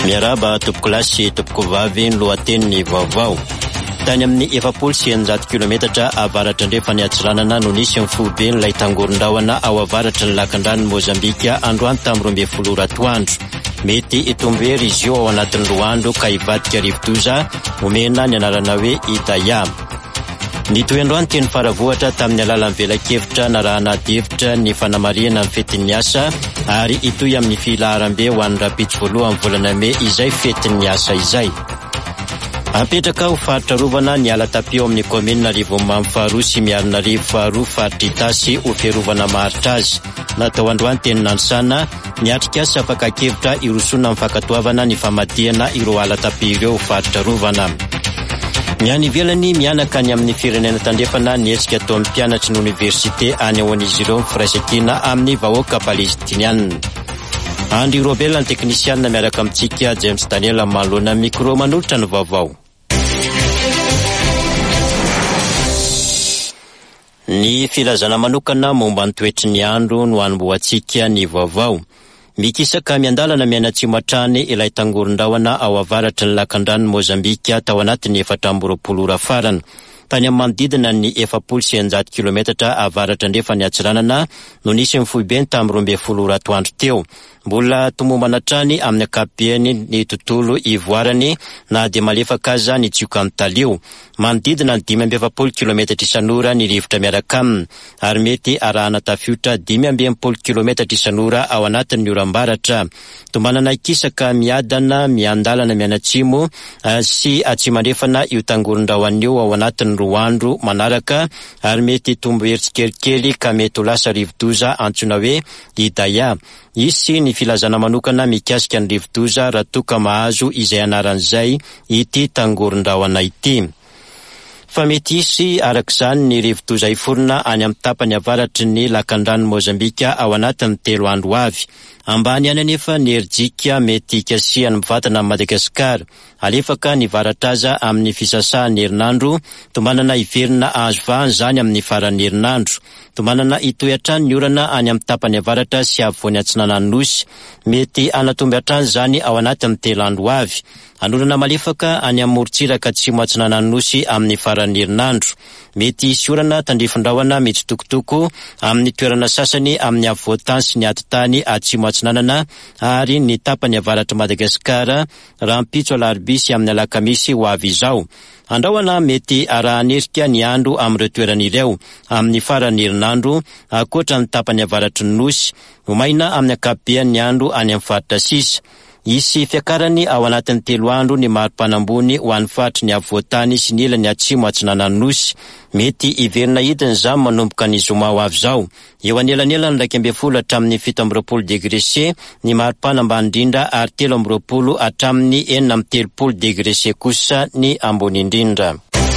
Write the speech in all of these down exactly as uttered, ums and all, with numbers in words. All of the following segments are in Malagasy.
Miaraba tompoko lahy sy tompoko vavy ny lohateniny vaovao. Tany amin'ny efapolo sy eninjato kilometatra avaratra andrefa ny atsiranana no nisy ny foibe ny lay tangoron-drahona ao avaratra ny lakan-drano Mozambika androany tamin'ny roa ambin'ny folo ratoandro. Mety itombery izy io ao anatin'ny roa andro ka hivadika rivodoza omena ny anarana hoe Idaya. Ny toendroany teny faravohatra tamin'ny alalan'ny vela-kevitra na raha anaty-hevitra ny fanamarihana amin'ny fetin'ny asa ary itoy amin'ny filaharam-be ho an'ny rapitso voalohany volana May izay fetin'ny asa izay. Apetraka ho faritra rovana ny ala tapio amin'ny komina Rivomamy faharoa sy Miarinarivo faharoa faritra Itasy ho fiarovana maharitra azy. Natao androany teny Nanisana niatrika sy afaka kevitra irosona amin'ny fankatoavana ny famadihana ireo ala tapio ireo faritra rovana. Ny any ivelany mianaka ny amin'ny firenena tandrefana nietsika atao amin'ny mpianatry ny université any ao an'izy ireo ny firaisan-kina amin'ny vahoaka palestiniana. Andry Robel ny teknisianina miaraka amintsika James Daniel Malona micro manolotra ny vaovao. Ny filazana manokana momba ny toetry ny andro no anomboantsika ny vaovao. Mikisaka miandalana mianatsimo hatrany ilay tangoron-drahona ao avaratry ny lakan-drano Mozambika tao anatin'ny efatra amby roapolo ora farany. Tany amin'ny manodidina ny efapolo sy eninjato kilometatra avaratra andrefa ny atsiranana no nisy ny foibeny tamin'ny roa ambin'ny folo ora atoandro teo. Mbola tomombana hatrany amin'ny ankapobeny ny tontolo ivoarany na dia malefaka aza ny tsioka amin'ny talio. Manodidina ny dimy amby efapolo kilometatra isan'ora ny rivotra miaraka aminy ary mety arahana tafiotra dimy amby enimpolo kilometatra isan'ora ao anatin'ny oram-baratra. Tomanana ikisaka miadana miandalana mianatsimo sy atsimandrefana io tangoron-drahona ao anatin'ny roa andro manaraka ary mety tombo heritsikelikely ka mety ho lasa rivodoza antsoina hoe Idaya. Isy ny filazana manokana mikasika ny rivodoza raha toka mahazo izay anaran'izay ity tangoron-drahona ity. Fa mety isy arak'izany ny rivodoza iforona any amin'ny tapany avaratry ny lakan-drano Mozambika ao anatin'ny telo andro avy. Ambany any anefa ny herijika mety ikasihan'ny mivantana amin'ny Madagasikara. Alefaka ny varatra aza amin'ny fisasahan'ny herinandro, tomanana iverina azo vahany zany amin'ny faran'ny herinandro. Tomanana itoy hatrany ny orana any amin'ny tapany avaratra sy afovoany atsinanan'ny nosy. Mety anatomby hatrany zany ao anatin'ny telo andro avy. Anorana malefaka any amin'ny morontsiraka atsimo atsinanan'ny nosy amin'ny faran'ny herinandro. Mety hisy orana tandrifin-drahona mitsitokotoko amin'ny toerana sasany amin'ny afovoan-tany sy ny atitany atsimo atsinanana ary ny tapany avaratra Madagasikara raha mpitso alarbisy amin'ny alakamisy ho avy izao. Andrahoana mety arahanerika ny andro amin'ireo toerana ireo amin'ny faran'ny herinandro akoatra ny tapany avaratry ny nosy. Omaina amin'ny ankapobeny andro any amin'ny faritra sisa. Isy fiakarany ao anatin'ny telo andro ny mari-panambony ho an'ny faritry ny afovoan-tany sy ny ilany atsimo atsinanan'ny nosy. Mety iverina hidiny izany manomboka ny zoma ho avy izao. Eo anelanelany iraika amby folo hatramin'ny fito amby roapolo degré C ny mari-pana ambany indrindra ary telo amby roapolo hatramin'ny enina amby telopolo degré C kosa ny ambony indrindra.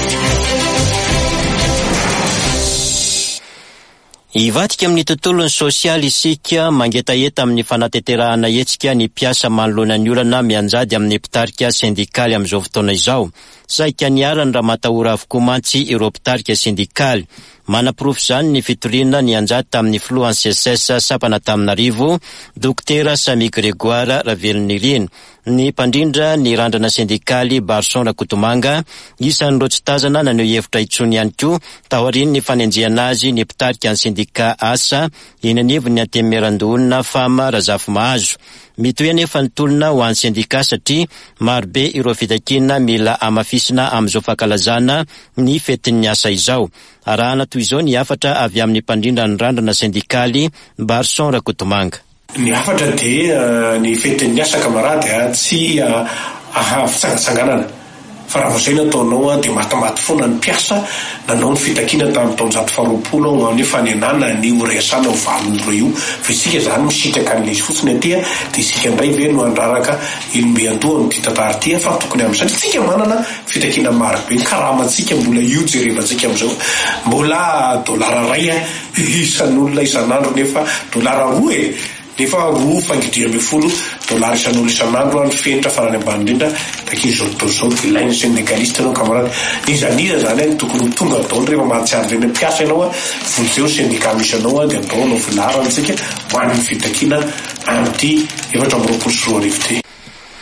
Ivadika amin'ny tontolony sosialy isika mangetaheta amin'ny fanateterahana hetsika ny mpiasa manoloana ny olana mianjady amin'ny mpitarika sindikaly amin'izao fotoana izao. Saika niarany raha matahora avokoa mantsy ireo mpitarika sindikaly. Manaporofo izany ny fitoriana ny anjady tamin'ny filohan'ny C S S Sapanantananarivo, Dokotera Samy Gregoire Ravelonirina. Ny mpandrindra ny randrana sindikaly Barson Rakotomanga isan'ireo tsy tazana naneho hevitra intsony ihany koa taoriany ny fanenjehana azy ny mpitarika ny sindika asa eny anivo ny antemeran-dohona Fama Razafy Mahazo. Mitohy anefa ny tolona ho an'ny sindika satria marobe ireo fitakina mila amafisina amin'izao fankalazana ny fetin'ny asa izao. Arahana toy izao ny afatra avy amin'ny mpandrindra ny randrana sindikaly Barson Rakotomanga. Ny afatra dia ny fetin'ny asa kamarady tsy fitsangatsanganana fa raha vao nataonao dia matimaty foana ny mpiasa nanao ny fitakina tamin'ny taonjato faharoapolo ao nefa ny anana ny oresana ho valon'ireo io fa isika izany misitraka an'ilay izy fotsiny aty dia isika indray ve no andraraka ilombe-andoha ny tantara ty fa tokony amin'izany tsika manana fitakina marobe ny karamantsika mbola io jerevantsika amin'izao mbola dolara ray isan'olona isan'andro nefa dolara roa e nefa roa fangidry amby folo dolara isan'olona isan'andro ny fenitra farany ambany indrindra takin'izao tontolo izao ilainy syndikalista ianao kamarady nizaniza zany tokony tonga daony rehefa mahatsiary reny mpiasa ianao voloseo sindika misy anao dia ataonao filarantsika ho an'ny fitakina amin'ity efatra amby roapolo sy roa arivo ty.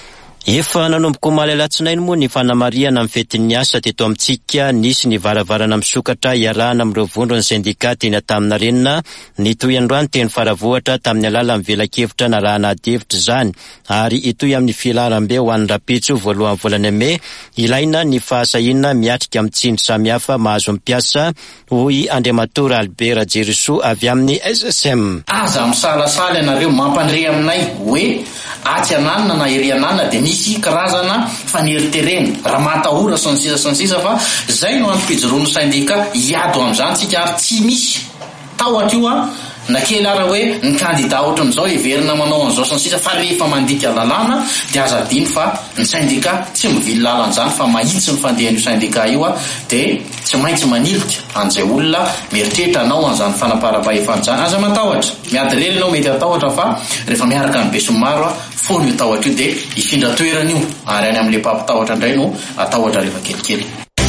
Efa nanomboka malalatsinainy moa ny fanamariana amin'ny fetin'ny asa teto amintsika. Nisy ny varavarana misokatra iarahana amin'ireo vondro ny sindika teny Antaminarenina nitoy androany teny Faravohatra tamin'ny alala mivelakevitra na raha nahdevitra izany, ary itoy amin'ny filaram-be ho an'ny rapitso voalohan'ny volana Mey ilaina ny fahasahiana miatrika amin'ny tsindry samihafa mahazo mpiasa, hoy Andriamatora Albert Jeriso avy amin'ny S S M. Aza misalasala ianareo mampandre aminay hoe aty ananana na ery ananana de misy karazana faneriterena raha matahora sy ny sisa sy ny sisa, fa zay no antoko-ijoroan'ny sindika hiado amin'izany tsika ary tsy misy tahotra io a na kely ara hoe ny kandida ohatran'izao heverina manao an'izao sy ny sisa, fa rehefa mandika lalàna de aza adiny fa ny sindika tsy mivily lalan'izany fa mahitsy ny fandehan'io sindika io a, de tsy maintsy manilika an'izay olona mieritreritra anao an'izany fanaparam-pahefana izany. Aza matahotra miady rely ianao mety atahotra, fa rehefa miaraka ny be sy maro a fono io tahotra io de hifindra toerana io, ary any amin'le mpampitahotra indray no atahotra rehefa kelikely.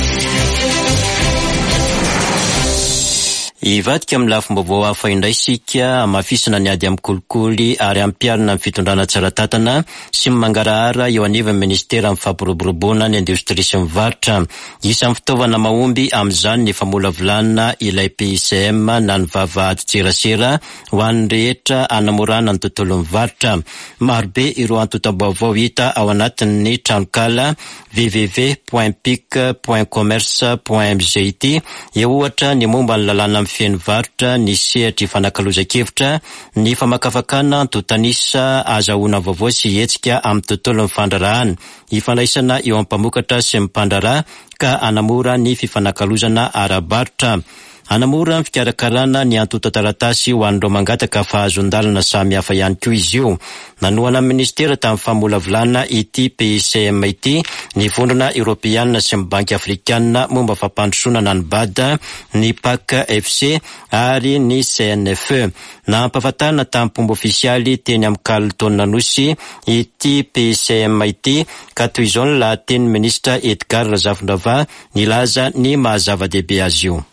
Ivadika amin'ny lafim-baovao hafa indray sika, mafisina ny ady amin'ny kolikoly ary ampiarina amin'ny fitondrana tsaratatana sy mangarahara eo anivon'ny ministera amin'ny fampiroboroboana ny indostria sy mivarotra. Isan'ny fitaovana mahomby amin'izany ny famolavolana ilay P I C M na ny vavahady tserasera ho an'ny rehetra anamorana ny tontolo mivarotra. Marobe ireo antotam-baovao hita ao anatin'ny tranokala w w w point pic point commerce point m g t. Eo ohatra ny momba ny lalàna amin'ny feno varotra, ny sehatra fanakaloza-kevitra, ny famakafakana totanisa azahoana vaovao sy hetsika amin'ny tontolo mifandrarahana, ifandraisana eo amin'ny mpamokatra sy mimpandrarà ka anamora ny fifanakalozana ara-barotra. Anamora ny fikarakarana ny antotan-taratasy ho an'ireo mangataka fahazon-dalana samy hafa ihany koa izy io. Nanoana amin'ny ministera tamin'ny famolavolana ity P I C M ity ny vondrona Europeanina sy ny Banky Afrikanina momba fampandrosoana ny B A D, ny P A C F C ary ny C N F E. Nampahafantarina tamin'ny mpomba ofisialy teny amin'ny Kalitaona Nosy ity P I C M ity, ka toy izao ny lahaten'ny ministra Edgar Razafindrava nilaza ny mahazava-dehibe azy io.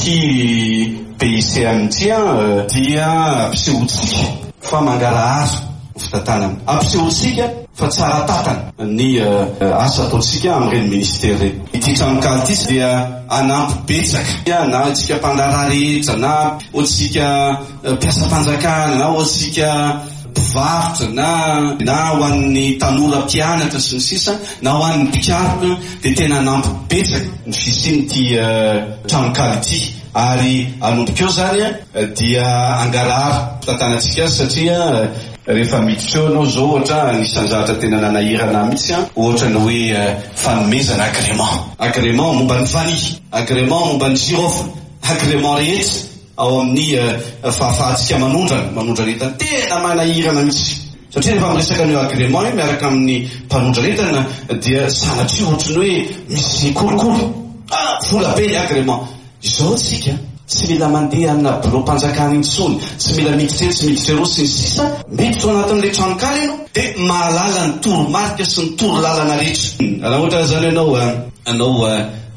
Ty P I C M tia dia ampisehotsika fa mangarahara fitantanana, ampisehotsika fa tsara tatana ny asa ataotsika amin'ireny ministera reny. Ity tranokala ity dia anampy betsaka na ohatsika mpandarà rehetra, na ohatsika mpiasa fanjakana, na ohatsika mpivarotra, na na ho an'ny tanora mpianatra sy ny sisa, na ho an'ny mpikaroka, de tena anampy betsaka ny fisian'ity tranokala ity. Ary anombokeo zany dia angarahara fitantanantsika satria rehefa miditra eo anao zao ohatra anisan'ny zavatra tena nanahirana mihitsy a, ohatra ny hoe fanomezana agrément. Agrément momba ny vany, agrément momba ny girofle, agrément rehetra ao amin'ny fahafahantsika manondrana, manondraretana tena manahirana mihitsy. Satria rehefa miresaka an'io agrément io miaraka amin'ny mpanondraretana dia sanatria ohatra ny hoe misy kolokolo. Ah, vola be ny agrément. Izao tsika tsy mila mandeha amina bureau-mpanjakana intsony, tsy mila miditra tsy miditra ero sy ny sisa, miditra ao anatin'ilay tranokala ianao de mahalala ny toromarika sy ny toro lalana rehetra. Raha ohatra zany ianao anao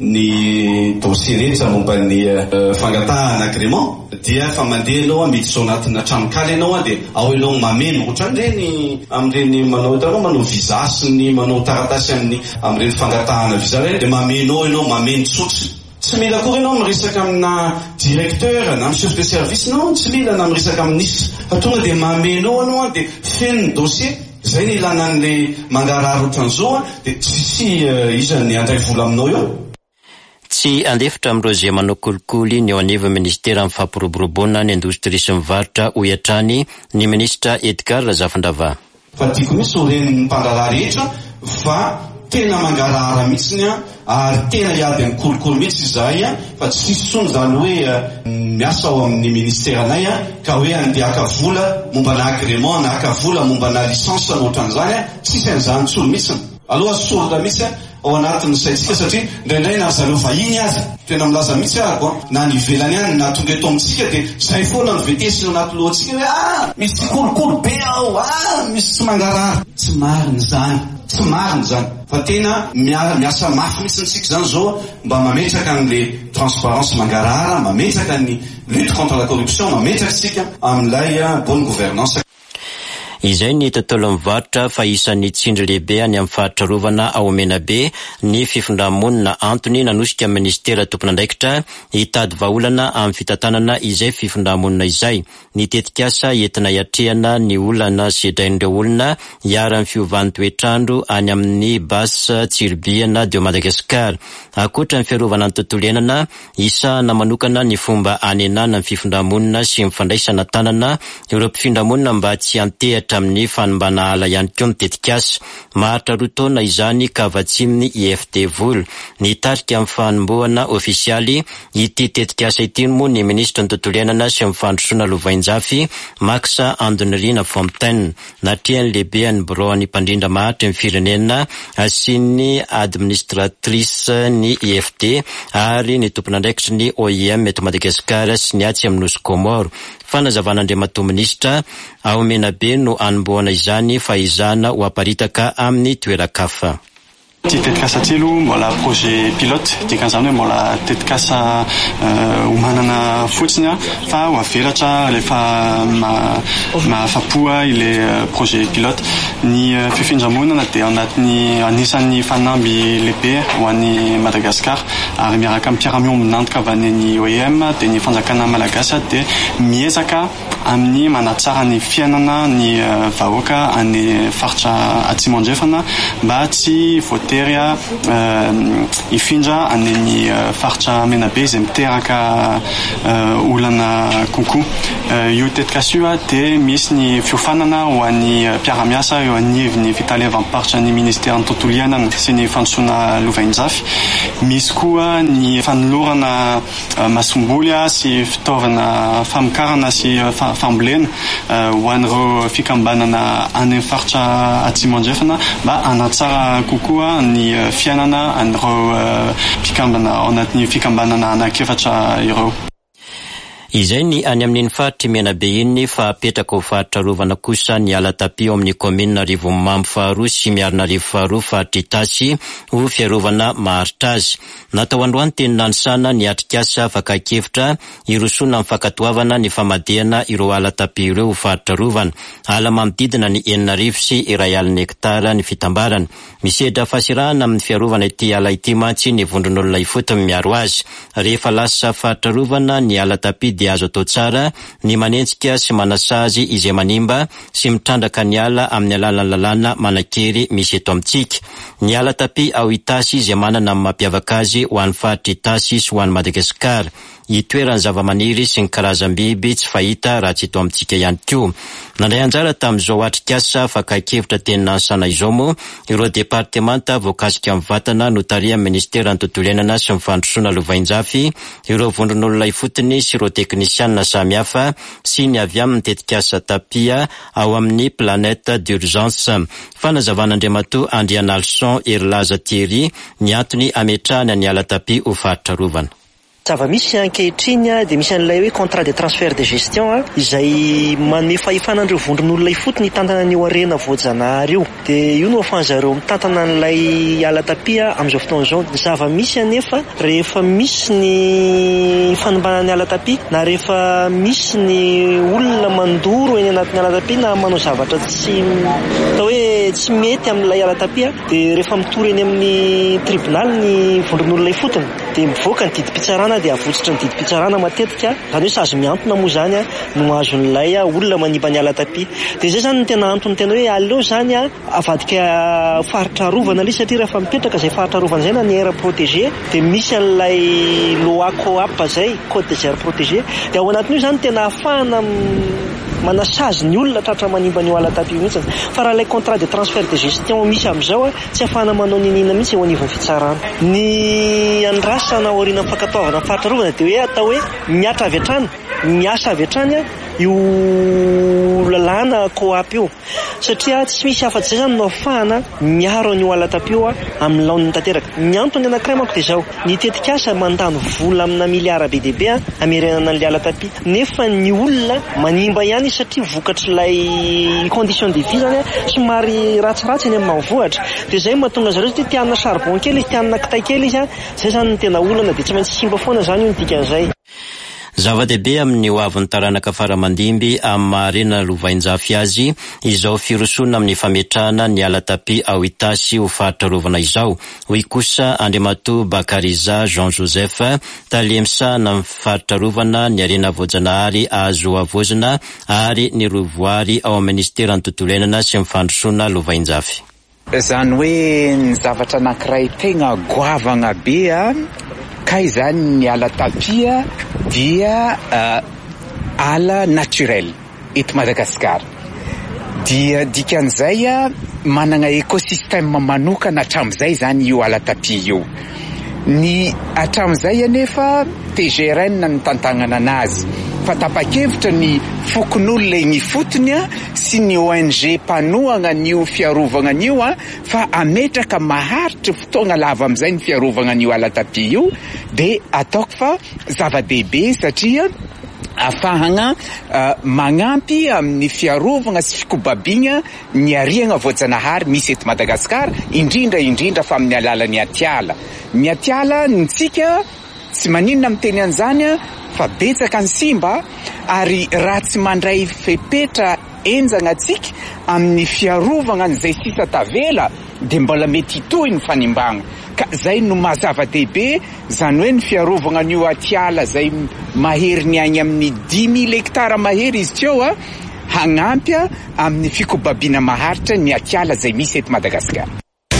ny dossier rehetra momba ny fangatahana agrément dia fa mandeha ianao miditra ao anatina tranokala ianao de ao ianao mameno ohatra n'ireny amin'ireny manao hitanao manao visa sy ny manao taratasy amin'ny amin'ireny fangatahana visa reny, de mameno ao ianao mameno tsotra. Tsy mila koa ianao miresaka amina directeur na chef de service, no tsy mila na miresaka amin'ny ministre, fa tonga de mameno anao de feno ny dossier. Zay ny ilana an'le mangarahara ohatran'izao de tsisy izany andray vola aminao eo. Tsy andefitra amin'ireo izay manao kolikoly ny eo anivon'ny ministera amin'ny fampiroboroboana ny indostria sy mivarotra ho iatrany ny ministra Edgar Razafindrava. Fa tiako misy ho ren'ny mpangarahara rehetra fa tena mangarahara mihitsiny a, ary tena hiady amin'ny kolikoly mihitsy izahay a, fa tsy tsony zany hoe miasa ao amin'ny ministera anay a ka hoe andeha haka vola momba na agrément na haka vola momba na licence ohatran'izany a, tsisy an'izany tsony mihitsiny. Aloha sorona mihitsy a ao anatin'ny saitsika satria indraindray na zareo vahiny azy tena milaza mihitsy ako na ny ivelany any na tonga eto amintsika de zay foana ny vetesy ao anaty lohantsika hoe ah misy kolikoly be ao, ah misy tsy mangarahara. Tsy mariny zany, tsy mariny zany, fa tena miasa mafy mihitsy ntsika zany zao mba mametraka an'le transparence mangarahara, mametraka ny lutte contre la corruption, mametraka sika amin'ilay bonne gouvernance. Izay ny tontolo mivarotra fa isan'ny tsindry lehibe any amin'ny faritra rovana ao Menabe ny fifindramonina Antony nanosika ministera tompon'andraikitra hitady vahaolana amin'ny fitantanana izay fifindramonina izay. Ny tetikasa entina hiatrehana ny olana sy hedrain'ireo olona hiara-ny fiovan'ny toetrandro any amin'ny Basse Tsirobiana de Madagasikara. Akoatra ny fiarovana ny tontolo iainana, isahana manokana ny fomba anenana ny fifindramonina sy mifandraisana tanana ireo mpifindramonina mba tsy antehatra amin'ny fanombana ala ihany koa ny tetikasa. Maharitra roa taona izany ka vatsimin'ny I F D vola. Ny tarika amin'ny fanombohana ofisialy ity tetikasa ity moa ny ministra ny tontolo iainana sy mifandrosoana Lovainjafy Max Andonirina Fontaine. Natrehan'ny lehibean'ny birao ny mpandrindra maharitra ny firenena sy ny administratrice ny I F D ary ny tompon'andraikitry ny O I M eto Madagasikara sy ny atsy amin'ny nosy Komoro. Fanazavan'Andriamatoa minisitra ao Menabe no anombohana izany fahizana ho aparitaka amin'ny toerakafa. Ty tetikasa telo mbola projet pilote, dikan'izany hoe mbola tetikasa ho manana fotsiny fa ho avelatra rehefa mahafapo ile projet pilote. Ny fifindраmonana dia anatin'ny anisan'ny fanamby lehibe ho an'ny Madagasikara ary miaraka amin'ny mpiara-miombona antoka avy any O I M dia ny fanjakana malagasy dia miezaka amin'ny manatsara ny fiainana ny vahoaka any faritra atsimo andrefana mba tsy voatery ifindra any ny faritra Menabe izay miteraka olana konko. Io tetikasa io dia misy ny fiofanana ho an'ny mpiara-miasa eo anivon'ny fitalevam-paritra ny ministera ny tontolo iainana sy ny fandrosoana Lovainjafy. Misy koa ny fanolorana masomboly sy fitaovana famokarana sy fambolena ho an'ireo fikambanana any amin'ny faritra atsimo andrefana mba hanatsara kokoa ny fiainana an'ireo mpikambana ao anatin'ny fikambanana anankiefatra ireo. Izay ny any amin'iny faritra Menabe iny fa apetraka ho faritra rovana kosa ny Alatapi ao amin'ny komina Rivomambo faharoa sy Miarinarivo faharoa faritra Itasy ho fiarovana maharitra azy. Natao androany teny nanisana ny atrikasa afaka-kevitra irosona amin'ny fankatoavana ny famadihana ireo Alatapi ireo ho faritra rovana. Ala manodidina ny eninarivo sy iray alina hektara ny fitambarana. Misedra fasirahana amin'ny fiarovana ity ala ity mantsy ny vondron'olona ifotony miaro azy. Rehefa lasa faritra rovana ny Alatapi dia azo atao tsara ny manentsika sy manasazy izay manimba sy mitrandraka ny ala amin'ny alalan'ny lalàna manakery misy eto amintsika. Ny Alatapi ao Itasy izay manana amin'ny mampiavaka azy ho an'ny faritra Itasy sy ho an'ny Madagasikara. Itoerany zavamaniry sy ny karazam-biby tsy fahita raha tsy eto amintsika ihany koa. Nandray anjara tamin'izao atrikasa afaka-kevitra teny nanisana izao moa ireo departemanta voakasika amin'ny vatana notaria ministera ny tontolo iainana sy mifandrosoana Lovainjafy, ireo vondron'olona ifotony sy ireo teknisianina samihafa sy ny avy amin'ny tetikasa tapia ao amin'ny planète d'urgence. Fanazavan'Andriamatoa Andrianalson Erlaza Thierry ny antony ametrahany ny Alatapi ho faritra rovana. Zava-misy ankehitriny dia misy an'ilay hoe contrat de transfert de gestion izay manome fahifanan'ireo vondron'olona ifotony hitantana ny arena voajanahary io. Dia io no ahafahan'zareo mitantana an'ilay Alatapi amin'izao fotoan'izao. Zava-misy anefa rehefa misy ny fanombanan'ny Alatapi na rehefa misy ny olona mandoro eny anatin'ny Alatapi na manao zavatra tsy atao hoe tsy mety amin'ilay Alatapi dia rehefa mitory eny amin'ny tribunal ny vondron'olona ifotony dia mivoaka ny didim-pitsarana dia avotsitra ny didim-pitsarana matetika, zany hoe sazy miantona moa zany no azon'ilay olona manimba ny Alatapi. Dia zay zany ny tena antony tena hoe aleo zany avadika faritra rovana ilay satria rehefa mipetraka izay faritra rovana izay na ny aire protégé dia misy an'ilay loi coap zay, code des aires protégées, dia ao anatin'io zany tena ahafahana manasazy ny olona tratra manimba ny Alatapi mihitsy. Fa raha ilay contrat de transfert de gestion misy amin'izao tsy ahafahana manao ninina mihitsy eo anivon'ny fitsarana. Ny andrasana aoriana fankatoavana faritra rovana dia hoe atao hoe miatra avy hatrany, miasa avy hatrany io lalàna coap io, satria tsy misy afa-tsy zay zany no ahafahana miaro ny Alatapi io amin'ny laoniny tanteraka. Ny antony anankiray manko dia izao, ny tetikasa mandany vola amina miliara be dia be hamerenana an'ilay Alatapi, nefa ny olona manimba ihany satria vokatr'ilay condition de vie zany somary ratsiratsy eny amin'ny mamavoatra. Dia zay mahatonga zareo satria tianna charbon kely izy, tianna kitay kely izy, zay zany ny tena olana dia tsy maintsy simba foana zany io ny dikan'izay. Zava-dehibe amin'ny hoavin'ny taranaka faramandimby amin'ny marina lovainjafy azy izao firosona amin'ny fametrahana ny alatapi ao Itasy ho fahatrarovana izao. Hoy kosa Andriamatoa Bakariza Jean Joseph talemsana amin'ny fahatrarovana ny arena voajanahary azo avozana ary ny rovoary ao amin'ny ministeran'ny tontolo iainana sy ny fandrosoana lovainjafy. Zany hoe ny zavatra anankiray tegna goavagna be a ka izany ny alatapia dia uh, ala naturel eto Madagasikara. Dia dikan'izay a manana ekosistema manokana hatramin'izay zany io alatapia io. Ny hatramin'izay anefa T G R N ny tantagnana anazy. Fa tapa-kevitra ny fokon'olona igny fotony a sy ny O N G mpanohana n'io fiarovana an'io a fa ametraka maharitra fotoana lava amin'izay ny fiarovana an'io alatapia io de ataoko fa zava-dehibe satria afahana uh, magnampy amin'ny fiarovana sy fikobabina ny ariana voajanahary misy eto Madagasikara indrindra indrindra fa amin'ny alalan'ny atiala. Ny atiala ntsika tsy maninona miteny an'izany fa betsaka ny simba ary raha tsy mandray fepetra enjana antsika amin'ny fiarovana an'izay sisa tavela de mbola mety hitohy ny fanimbagna. Ka zay no mazava-dehibe zany hoe ny fiarovana an'io atiala zay mahery ny agny amin'ny dix mille hektara mahery izy teo a hagnampy amin'ny fikobabiana maharitra ny atiala zay misy eto Madagasikara.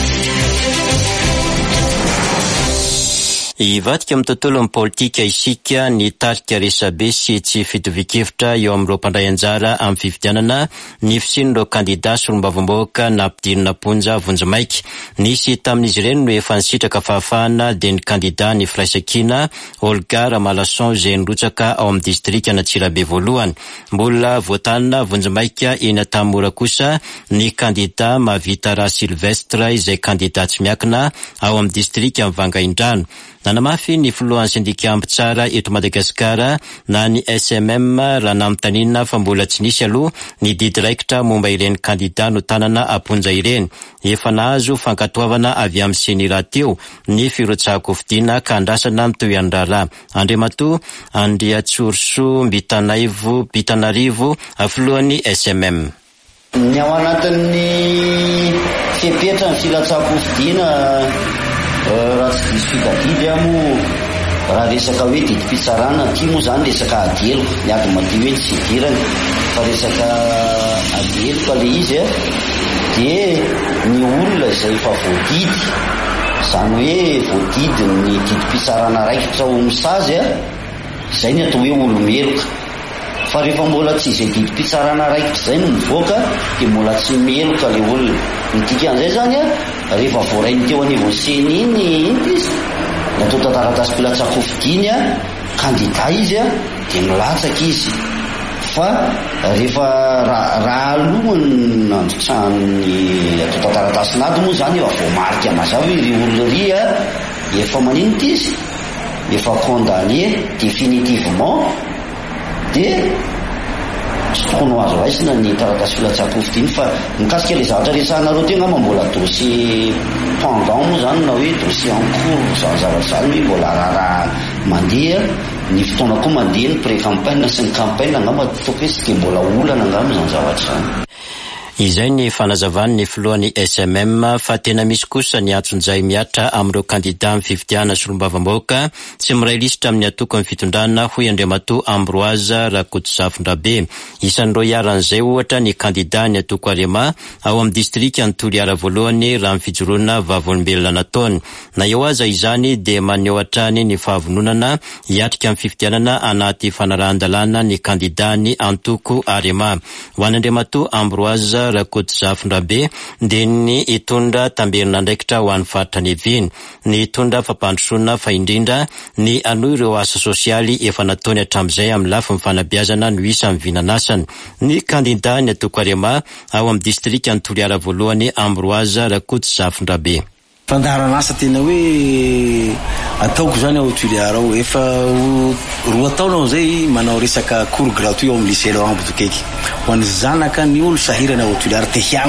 Ivadika amin'ny tontolon'ny politika isika ny tarika resabe sy tsy fitovikevitra eo amin'ireo mpandray anjara amin'ny fifidianana ny fisin'ireo kandida solombavamboaka nampidirina ponja vonjimaiky. Nisy tamin'izy ireny no efa nisitraka fahafahana de ny kandida ny firaisankina Olga Ramalasson izay nirotsaka ao amin'ny distrika Antsirabe voalohany. Mbola voatanana vonjimaika eny Antamora kosa ny kandida Mavita Ra Silvestre izay kandida tsy miakina ao amin'ny distrika Vangaindrano. Nanamafy ny filohan'ny sindika ambitsara eto Madagasikara na ny S M M raha namintanina fa mbola tsy nisy aloha ny didiraikitra momba ireny kandida no tanana aponja ireny. Efa nahazo fankatoavana avy amin'ny senira teo ny firotsahako fidiana ka andrasana mitoy andrara. Andriamatoa Andriatsorso Mbitanaivo Bitanarivo filohan'ny S M M. Ny ao anatin'ny fepetra ny filatsako fidiana raha tsy diso fitadidy amo raha resaka hoe didim-pitsarana ty moa zany resaka adelo ny ady maty hoe tsy idirany fa resaka adeloka le izy a de ny olona izay efa voadidy zany hoe voadidy ny didim-pitsarana raikitra ho misazy a zay ny atao hoe olomeloka. Fa rehefa mbola tsy izay didim-pitsarana raikitra zay no mivoaka de mbola tsy meloka le olona. Ny dikan'izay zany a rehefa voarainy teo anivon'ny seny iny iny izy natao tantaratasy mpilatsako fidiny a kandida izy a de milatsaka izy. Fa rehefa raha alohany nandrotrahany atao tantaratasy nady moa zany efa voamarika mazava ry olona ry a efa maninona izy efa condamné définitivement de tsy tokony ho azo raisina ny taratasy filatsako fidiny. Fa mikasika le zavatra resahanareo teo ngamba mbola dossier pendant moa zany na hoe dossier en cours zany zavatra zany hoe mbola raha mandeha ny fotoana koa mandeha ny pré-campagne sy ny campagne ngamba toko hoe tsy de mbola olana ngamba zany zavatra zany. Izay ny fanazavany ny filohan'ny S M M fa tena misy kosa ny antsonjay miatra amin'ireo kandida amin'ny fifidiana solombavamboaka tsy miray lisitra amin'ny atokony fitondrana hoy Andriamatoa Ambroise Rakotozafindrabe. Isan'ireo iaran'izay ohatra ny kandida ny atoko Arema ao amin'ny distrika ny Toliara voalohany raha ny fijoroana vavolombelona nataony. Na eo aza izany de maneho hatrany ny fahavononana hiatrika amin'ny fifidianana anaty fanarahan-dalàna ny kandida ny antoko Arema. Ho an'ny Andriamatoa Ambroise Rakotozafindrabe de ny hitondra tamberina ndraikitra ho an'ny faritra Neviny, ny hitondra fampandrosoana fa indrindra ny anohy ireo asa sosialy efa nataony hatramin'izay amin'ny lafiny fanabeazana no isa amin'ny vinanasany. Ny kandida ny atoko Arema ao amin'ny distrika ny Toliara voalohany Ambroise Rakotozafindrabe. Fandaharan'asa tena hoe ataoko zany ao Toliara ao efa roa taona ao zay manao resaka cours gratuit ao amin'ny lycée Laurent Boutokeky ho an'ny zanaka ny olo sahirana ao Toliara te hianatra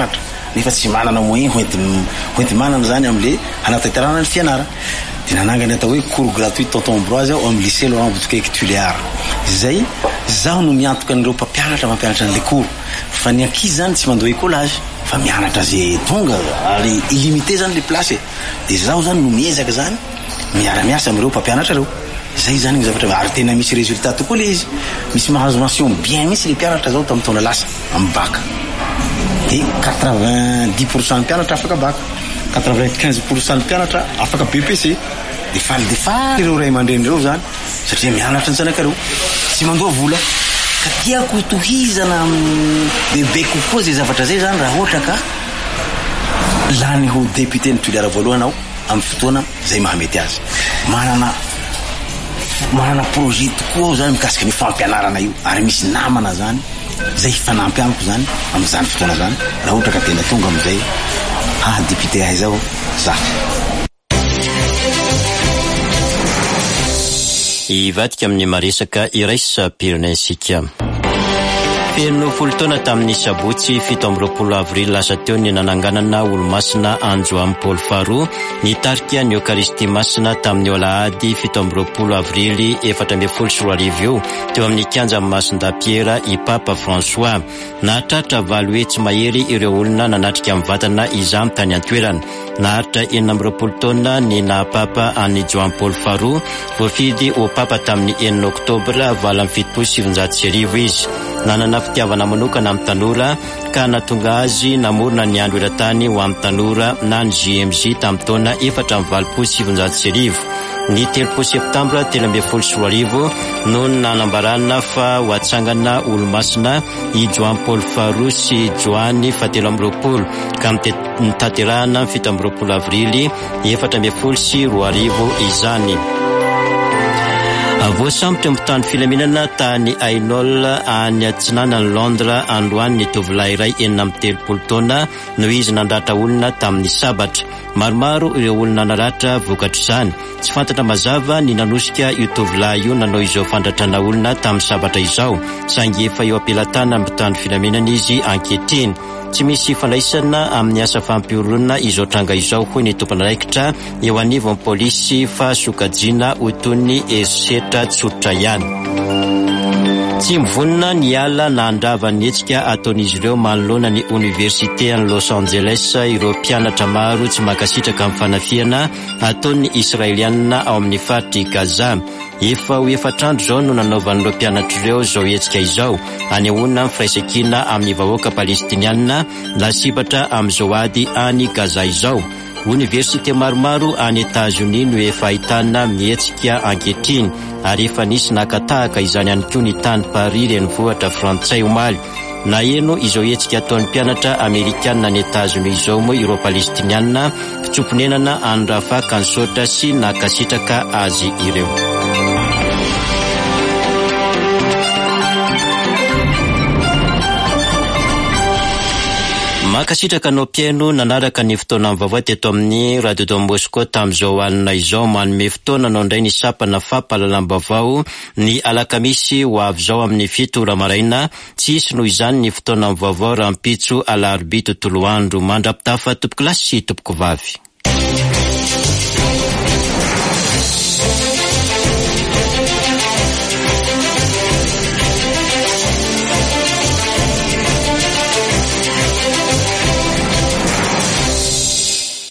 nefa tsy manana moyen hoenty hoenty manana zany am'le hanatatarana ny fianara. De nanangany atao hoe cours gratuit tonton Ambroise ao amin'ny lycée Laurent Boudica Tuléar. Zay zaho no miantoka an'ireo mpampianatra mampianatra an'le cours. Fa ny ankizy zany tsy mandeha collage fa mianatra zay tonga ary illimité zany le place. De zaho zany no miezaka zany miara-miasa am'ireo mpampianatra reo. Zay zany ny zavatra ary tena misy résultat tokoa le izy. Misy mahazo mention bien misy le mpianatra zao tamin'ny taona lasa amin'ny bac. De quatre-vingt-dix pour cent mpianatra afaka bac, quatre-vingt-quinze pour cent mpianatra afaka B P C. De faly de faly ireo ray aman-dreny reo zany satria mianatra ny zanakareo tsy mandoa vola. Ka tiako tohizana bebe kokoa zay zavatra zay zany raha ohatra ka lany ho député ny Tuléar voalohany ao amin'ny fotoana zay mahamety azy. Manana manana projet tokoa zany mikasika ny fampianarana io ary misy namana zany zay fanampy amiko zany amin'izany fotoana zany raha ohatra ka tena tonga amin'izay ah député ahy zao za. Ivadika amin'ny maresaka iraisam-pirenensika. Feno folo taona tamin'ny sabotsy fito amby roapolo avril lasa teo ny nananganana olo-masina Anjoam Paul Faroa nitarika ny Eucharistie masina tamin'ny alahady fito amby roapolo avrily efatra amby folo sy roa arivo eo teo amin'ny kianja Masindapiera i Papa François. Nahatratra valo hetsy mahery ireo olona nanatrika amin'ny vatana izany tany an-toerana. Naharitra enina amby roapolo taona ny nahapapa any Joam Paul Faroa voafidy ho papa tamin'ny enina oktobra valo amby fitopolo sy sivinjato sy arivo izy. Nanana fitiavana manokana amin'ny tanora ka natonga azy namorona ny andro eran-tany ho amin'ny tanora na ny J M J tamin'ny taona efatra amby valopolo sy sivinjato sy arivo. Ny telopolo septambra telo amby folo sy roa arivo no nanambarana fa ho atsangana olo-masina i Joam Paul Faroa sy Joany fatelo amby roapolo ka mitaterahana fito amby roapolo avrily efatra amby folo sy roa arivo izany. Voasambotra amin'ny filaminana tany Ainol any atsinanany Londres androany ny tovolahy iray enina amby telopolo taona no izy nandratra olona tamin'ny sabatra. Maromaro ireo olona naratra vokatra izany. Tsy fantatra mazava ny nanosika io tovolahy io nanao izao fandratrana olona tamin'ny sabatra izao saingy efa eo ampelatana amin'ny tany filaminana izy ankehitriny. Tsy misy fandraisana amin'ny asa fampiorona izao tranga izao hoy ny tompon'araikitra eo anivon'ny polisy fa sokajiana ho toy ny herisetra tsotra ihany. Tsy mivonina ny ala na andrava ny hetsika ataon'izy ireo manoloana ny Université any Los Angeles ireo mpianatra maro tsy mankasitraka amin'ny fanafiana ataon'ny Israelianina ao amin'ny faritry Gaza. Efa ho efatrandro zao no nanaovan'ireo mpianatra ireo zao hetsika izao anehoana ny firaisan-kina amin'ny vahoaka palestinianina lasibatra amin'izao ady any Gaza izao. Université maromaro any États-Unis no efa ahitana mihetsika ankehitriny ary efa nisy nakatahaka izany ihany koa ny tany Paris renivohitra frantsay omaly. Na eno izao hetsika ataon'ny mpianatra Amerikanina any États-Unis izao moa ireo palestinianina fitsoponenana andrafaka ny saotra sy nakasitraka azy ireo. Makasitraka anao mpiaino nanaraka ny fotoana amin'ny vaovao teto amin'ny Radio Don Bosco tamin'izao anina izao manome fotoana anao indray ny sapana fampahalalam-baovao ny alakamisy ho avy izao amin'ny fito ora maraina. Tsisy noho izany ny fotoana amin'ny vaovao raha mpitso alarobia tontolo andro mandrapitafa tompoko lasy sy tompoko vavy.